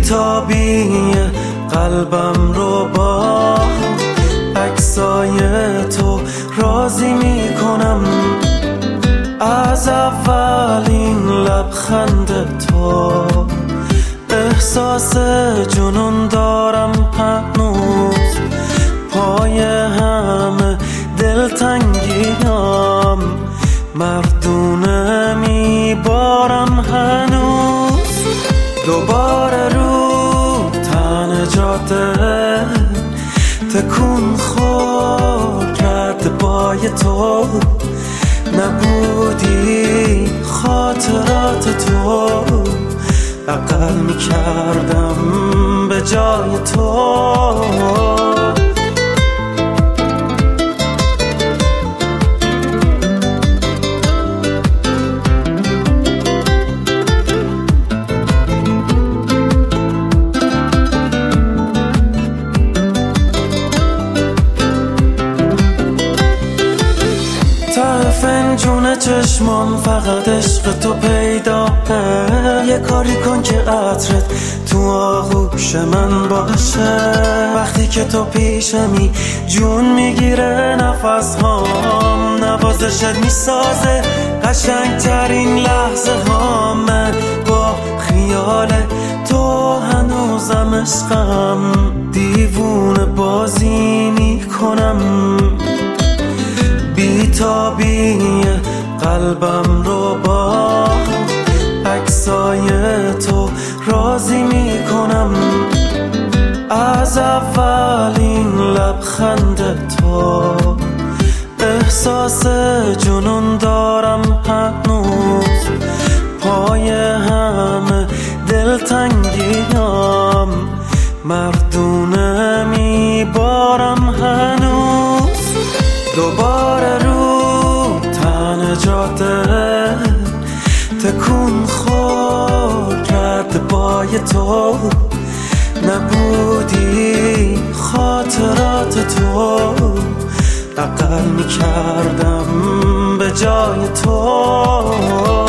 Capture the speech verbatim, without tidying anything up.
بی‌تابی قلبم رو با عکسای تو راضی میکنم. از اولین لبخند تو احساس جنون دارم هنوز. پای همه دلتنگیام مردونه میبارم هنوز. دوباره رو تن جاده تکون خورد کرد پای تو. نبودی خاطرات تو عقل میکردم به جای تو. ته فنجون چشمام فقط عشق تو پیداه. یه کاری کن که عطرت تو آغوش من باشه. وقتی که تو پیشمی جون میگیره نفس هام. نوازشت میسازه قشنگ ترین لحظه ها. من با خیال تو هنوزم عشقم. دیوونه بازی میکنم. بی‌تابی قلبم رو با عکسای تو راضی میکنم. از اولین لبخند تو احساس جنون دارم هنوز. پای همه دلتنگیام مردونه میبارم هنوز. دوباره رو تن جاده تکون خورد کرد پای تو. نبودی خاطرات تو عقل میکردم به جای تو.